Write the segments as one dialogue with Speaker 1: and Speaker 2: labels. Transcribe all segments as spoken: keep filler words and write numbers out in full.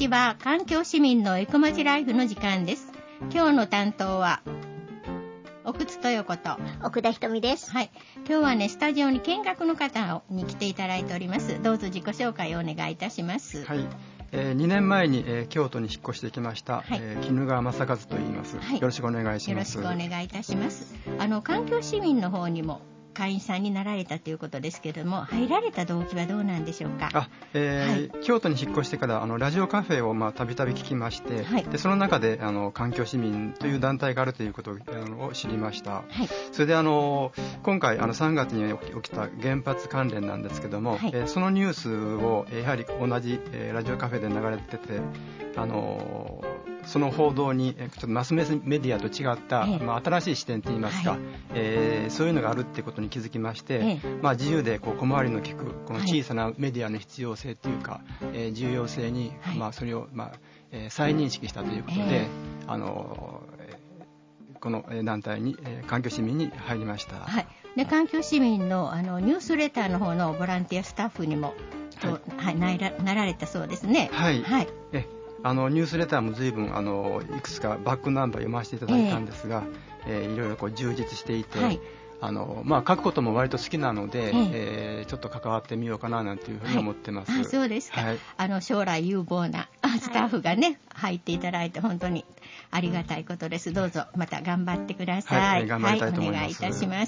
Speaker 1: ちは。環境市民のエコマジライフの時間です。今日の担当は奥津豊子と
Speaker 2: 奥田ひとみです。
Speaker 1: はい、今日はねスタジオに見学の方に来ていただいております。どうぞ自己紹介をお願いいたします。
Speaker 3: はい、えー、にねんまえに、えー、京都に引っ越してきました、はい、えー、絹川正和と言います、はい、よろしくお願いします。
Speaker 1: よろしくお願いいたします。あの環境市民の方にも会員さんになられたということですけれども、入られた動機はどうなんでしょうか。
Speaker 3: あ、えーはい、京都に引っ越してからあのラジオカフェをまあたびたび聞きまして、はい、でその中であの環境市民という団体があるということを、あの知りました。はい、それであの今回あのさんがつに起きた原発関連なんですけども、はい、えー、そのニュースをやはり同じ、えー、ラジオカフェで流れてて、あのその報道にちょっとマスメディアと違った、ええ、まあ、新しい視点といいますか、はい、えー、そういうのがあるっていうことに気づきまして、ええ、まあ、自由でこう小回りの利くこの小さなメディアの必要性というか、はい、えー、重要性に、はい、まあ、それを、まあえー、再認識したということで、えーあのー、この団体に、えー、環境市民に入りました。
Speaker 1: はい、で環境市民 の, あのニュースレターの方のボランティアスタッフにも、はいはい、な, らなられたそうですね。
Speaker 3: はい、はい、えあのニュースレターも随分あのいくつかバックナンバー読ませていただいたんですが、えーえー、いろいろこう充実していて、はい、あのまあ、書くことも割と好きなので、えーえー、ちょっと関わってみようかななんていうふうに思ってます。
Speaker 1: はい、あ、そうですか。はい、あの将来有望なスタッフがね、はい、入っていただいて本当にありがたいことです。どうぞまた頑張ってください。
Speaker 3: はい、頑張りたいと思います。
Speaker 1: はい、お願いいたします。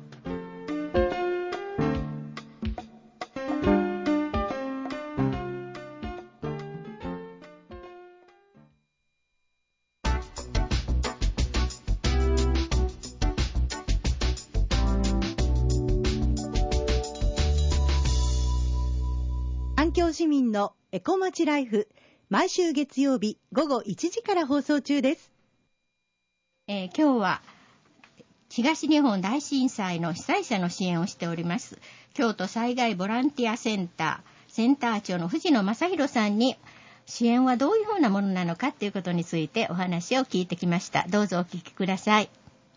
Speaker 4: 環境市民のエコまちライフ、毎週月曜日午後いちじから放送中です。
Speaker 1: えー、今日は東日本大震災の被災者の支援をしております京都災害ボランティアセンターセンター長の藤野正弘さんに、支援はどういうふうなものなのかということについてお話を聞いてきました。どうぞお聞きください。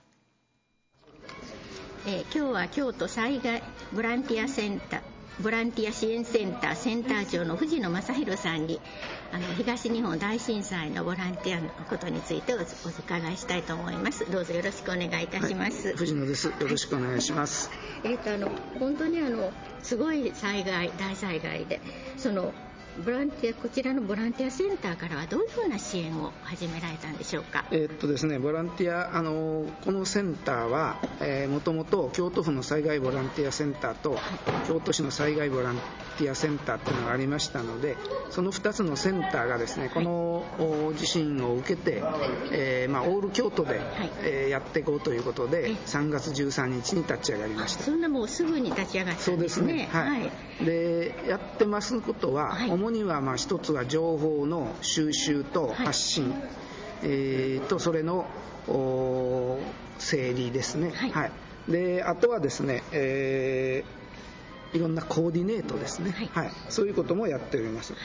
Speaker 1: えー、今日は京都災害ボランティアセンターボランティア支援センターセンター長の藤野正弘さんに、あの東日本大震災のボランティアのことについてお伺いしたいと思います。どうぞよろしくお願いいたします。
Speaker 5: はい、藤野です。よろしくお願いします。
Speaker 1: はい、えーとあの本当にあのすごい災害大災害で、そのボランティアこちらのボランティアセンターからはどういうふうな支援を始められたんでしょうか。
Speaker 5: えーっとですね、ボランティアあのこのセンターは、えー、もともと京都府の災害ボランティアセンターと、はい、京都市の災害ボランティアセンターというのがありましたので、そのふたつのセンターがですね、この、はい、地震を受けて、えーまあ、オール京都で、はい、えー、やっていこうということでさんがつじゅうさんにちに立ち上がりました。
Speaker 1: そんなもうすぐに立ち上がったんですね。そうですね、
Speaker 5: はいはい、でやってますことは、はい、主にはまあ一つは情報の収集と発信、はい、えー、とそれの整理ですね。はいはい、であとはですね、えー、いろんなコーディネートですね。はいはい、そういうこともやっております。はい、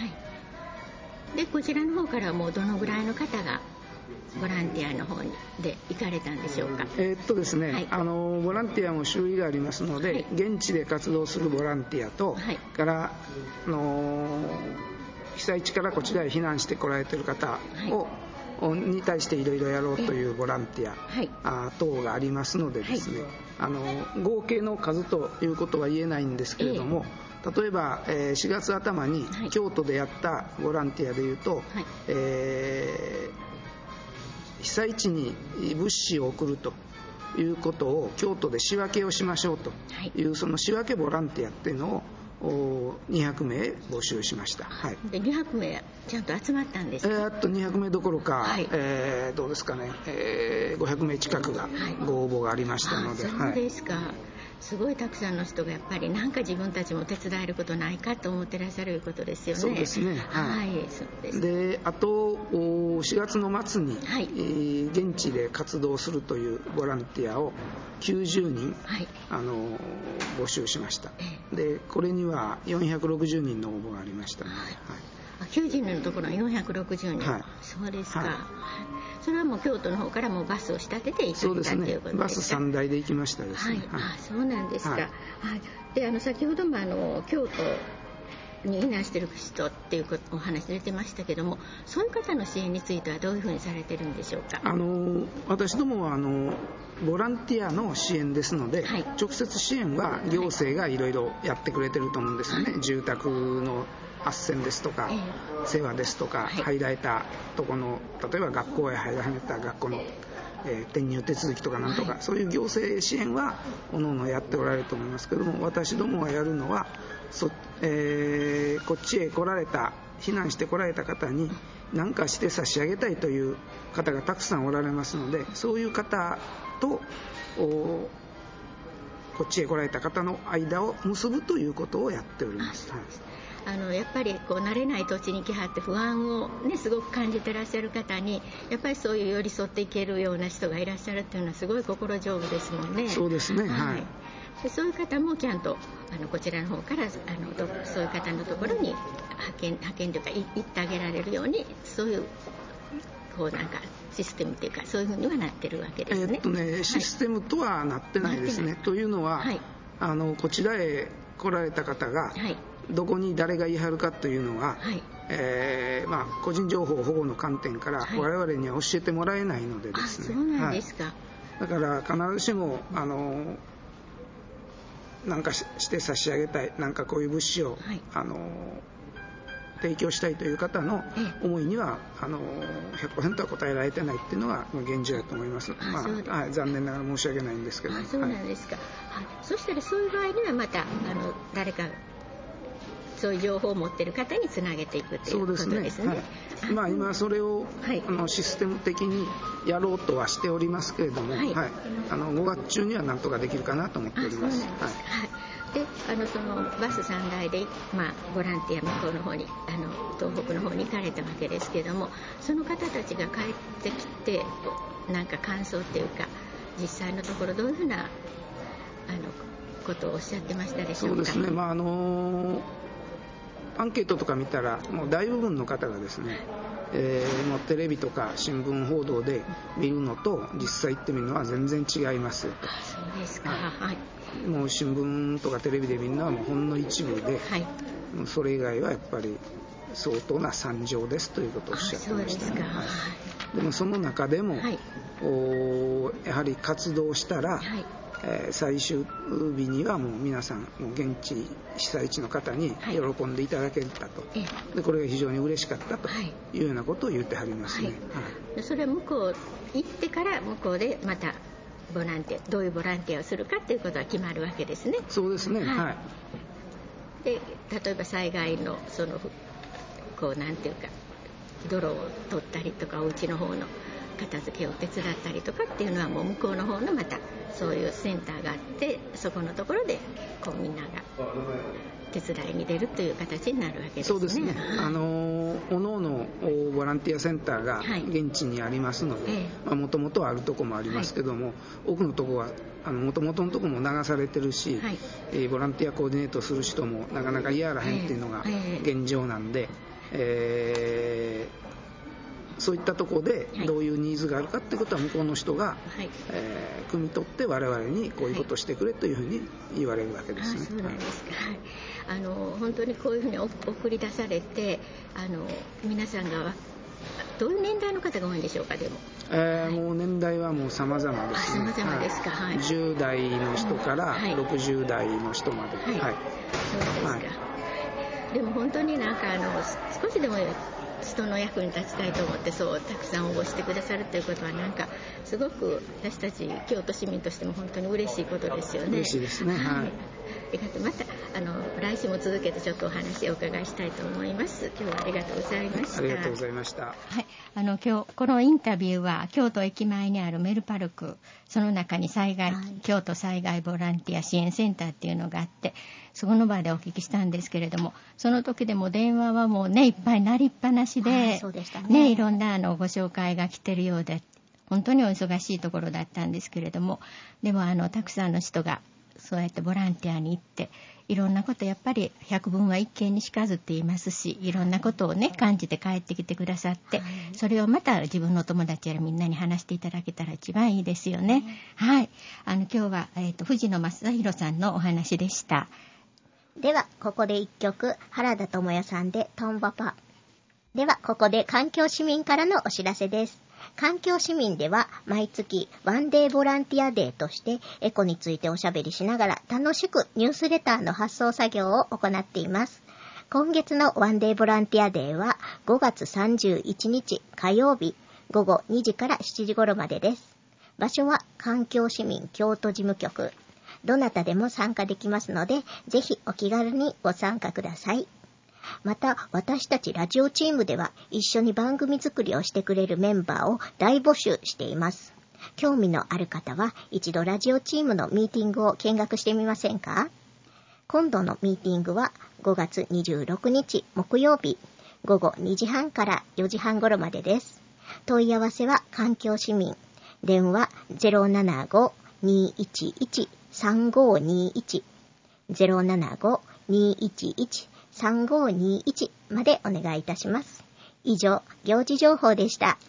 Speaker 1: でこちらの方からもうどのぐらいの方がボランティアの方にで行かれたんでしょうか。
Speaker 5: えー、っとですね、はい、あのボランティアも種類がありますので、はい、現地で活動するボランティアと、はい、からあの被災地からこちらへ避難してこられている方を、はい、に対していろいろやろうというボランティア、はい、あ等がありますのでですね、はい、あの合計の数ということは言えないんですけれども、えー、例えば、えー、しがつ頭に京都でやったボランティアでいうと、はい、えー、被災地に物資を送るということを京都で仕分けをしましょうという、はい、その仕分けボランティアっていうのをにひゃくめい募集しました。はい、
Speaker 1: でにひゃくめいちゃんと集まったんですか。
Speaker 5: えー、あとにひゃくめいどころか、はい、えー、どうですかね、えー、ごひゃくめい近くがご応募がありましたので、
Speaker 1: はい、そうですか。すごいたくさんの人がやっぱり何か自分たちも手伝えることないかと思ってらっしゃることですよね。
Speaker 5: そうですね。はい。はい、そうです。で、あとしがつの末に、はい、えー、現地で活動するというボランティアをきゅうじゅうにん、はい、あの募集しました。えー、で、これにはよんひゃくろくじゅうにんの応募がありましたので、はい
Speaker 1: はい、きゅうじゅうにんのところはよんひゃくろくじゅうにん、はい、そうですか。はい、それはもう京都の方からもうバスを仕立てて行かれたということですか。そうですね、
Speaker 5: バスさんだいで行きましたですね。
Speaker 1: はい、はい、あ、そうなんですか。はい、であの先ほどもあの京都に避難している人っていうお話出てましたけども、そういう方の支援についてはどういうふうにされてるんでしょうか。
Speaker 5: あの私どもはあのボランティアの支援ですので、はい、直接支援は行政がいろいろやってくれてると思うんですよね、はい、住宅の斡旋ですとか、えー、世話ですとか、はい、入られたとこの例えば学校へ入られた学校の、えー、転入手続きとかなんとか、はい、そういう行政支援はおのおのやっておられると思いますけども、私どもがやるのはそ、えー、こっちへ来られた避難して来られた方に何かして差し上げたいという方がたくさんおられますので、そういう方とこっちへ来られた方の間を結ぶということをやっております。
Speaker 1: あのやっぱりこう慣れない土地に来はって不安を、ね、すごく感じてらっしゃる方にやっぱりそういう寄り添っていけるような人がいらっしゃるっていうのはすごい心丈夫ですもんね。
Speaker 5: そうですね、はい、はい、
Speaker 1: でそういう方もちゃんとあのこちらの方からあのそういう方のところに派遣派遣というか行ってあげられるように、そういうこうなんかシステムというかそういうふうにはなってるわけですね。
Speaker 5: えーっとねシステムとはなってないですね、はい、というのは、はい、あのこちらへ来られた方が、はい、どこに誰が言い張るかというのは、はい、えーまあ、個人情報保護の観点から我々には教えてもらえないのでですね、
Speaker 1: はい、そうなんですか、
Speaker 5: はい、だから必ずしもあのなんかして差し上げたい、なんかこういう物資を、はい、あの提供したいという方の思いにはあの ひゃくパーセント は応えられてないっていうのが現状だと思います。まあはい、残念ながら申し訳ないんですけど、
Speaker 1: あ、そうなんですか、はいはい、そしたらそういう場合にはまたあの誰かそういう情報を持っている方につなげていくということですね。そうですね、はい、
Speaker 5: まあ、今それを、はい、あのシステム的にやろうとはしておりますけれども、はいはい、あのごがつ中にはなんとかできるかなと思っております。
Speaker 1: で、あのそのバスさんだいで、まあ、ボランティア向こうの方にあの東北の方に行かれたわけですけども、その方たちが帰ってきてなんか感想っていうか実際のところどういうふうなあのことをおっしゃってましたでしょうか。
Speaker 5: そうですね、まああのーアンケートとか見たらもう大部分の方がですね、えー、もうテレビとか新聞報道で見るのと実際行ってみるのは全然違いますと。
Speaker 1: そうですか、はい、
Speaker 5: もう新聞とかテレビで見るのはもうほんの一部で、はい、もうそれ以外はやっぱり相当な惨状ですということをおっしゃってました、ね。そうですか、はい、でもその中でも、はい、おやはり活動したら、はい、えー、最終日にはもう皆さんもう現地被災地の方に喜んでいただけたと、はい、でこれが非常に嬉しかったというようなことを言ってはりますね、はい
Speaker 1: はい、それは向こう行ってから向こうでまたボランティアどういうボランティアをするかということは決まるわけですね。
Speaker 5: そうですね、はいはい、
Speaker 1: で例えば災害のそのこうなんていうか泥を取ったりとかお家の方の片付けを手伝ったりとかっていうのはもう向こうの方のまたそういうセンターがあってそこのところでこうみんなが手伝いに出るという形になるわけですね。
Speaker 5: そうですね、あのおのおのボランティアセンターが現地にありますのでもともとあるとこもありますけども、はい、多くのとこはもともとのとこも流されてるし、はい、えー、ボランティアコーディネートする人もなかなか嫌やらへんっていうのが現状なんで、えーそういったところでどういうニーズがあるかってことは向こうの人が、はい、えー、汲み取って我々にこういうことをしてくれというふうに言われるわけですね。
Speaker 1: あ、そうなんですか、はい、あの本当にこういうふうに送り出されてあの皆さんがどういう年代の方が多いんでしょうか。でも、
Speaker 5: えーはい、もう年代はもう様々ですね。
Speaker 1: 様々ですか、はい、
Speaker 5: じゅう代の人からろくじゅう代の人まで、はい
Speaker 1: はい、そうですか、はい、でも本当になんかあの少しでも人の役に立ちたいと思ってそうたくさん応募してくださるということはなんかすごく私たち京都市民としても本当に嬉しいことですよね。
Speaker 5: 嬉しいですね、はい、はい、
Speaker 1: またあの来週も続けてちょっとお話をお伺いしたいと思います。今日はありがとうございました。
Speaker 5: ありがとうございました。
Speaker 1: はい、あの今日このインタビューは京都駅前にあるメルパルク、その中に災害、はい、京都災害ボランティア支援センターっていうのがあってそこの場でお聞きしたんですけれども、その時でも電話はもうねいっぱい鳴りっぱなしで、はい、そうでしたね、ね、いろんなあのご紹介が来てるようで本当にお忙しいところだったんですけれども、でもあのたくさんの人がそうやってボランティアに行っていろんなことやっぱり百聞は一見にしかずって言いますし、いろんなことをね感じて帰ってきてくださって、はい、それをまた自分の友達やらみんなに話していただけたら一番いいですよね、うん、はい、あの今日は、えーと、藤野正弘さんのお話でした。
Speaker 2: ではここで一曲、原田知世さんでトンバパ。ではここで環境市民からのお知らせです。環境市民では毎月ワンデーボランティアデーとしてエコについておしゃべりしながら楽しくニュースレターの発送作業を行っています。今月のワンデーボランティアデーはごがつさんじゅういちにち火曜日ごごにじからしちじ頃までです。場所は環境市民京都事務局。どなたでも参加できますので、ぜひお気軽にご参加ください。また、私たちラジオチームでは一緒に番組作りをしてくれるメンバーを大募集しています。興味のある方は一度ラジオチームのミーティングを見学してみませんか？今度のミーティングはごがつにじゅうろくにち木曜日ごごにじはんからよじはん頃までです。問い合わせは環境市民。電話 ゼロななご にーいちいち さんごにいち ゼロななご にーいちいち さんごにいち までお願いいたします。以上、行事情報でした。はい、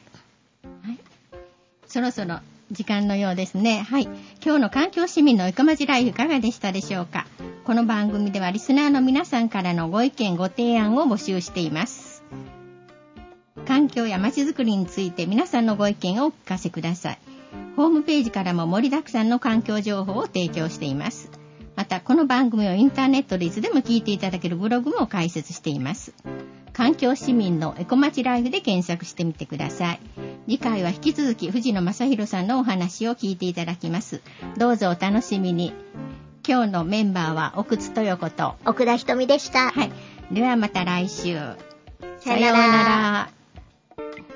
Speaker 1: そろそろ時間のようですね。はい。今日の環境市民のエコまちライフいかがでしたでしょうか。この番組ではリスナーの皆さんからのご意見ご提案を募集しています。環境やまちづくりについて皆さんのご意見をお聞かせください。ホームページからも盛りだくさんの環境情報を提供しています。またこの番組をインターネットでいつでも聞いていただけるブログも開設しています。環境市民のエコまちライフで検索してみてください。次回は引き続き藤野正弘さんのお話を聞いていただきます。どうぞお楽しみに。今日のメンバーは奥津豊子と
Speaker 2: 奥田ひとみでした。
Speaker 1: はい。ではまた来週。
Speaker 2: さようなら。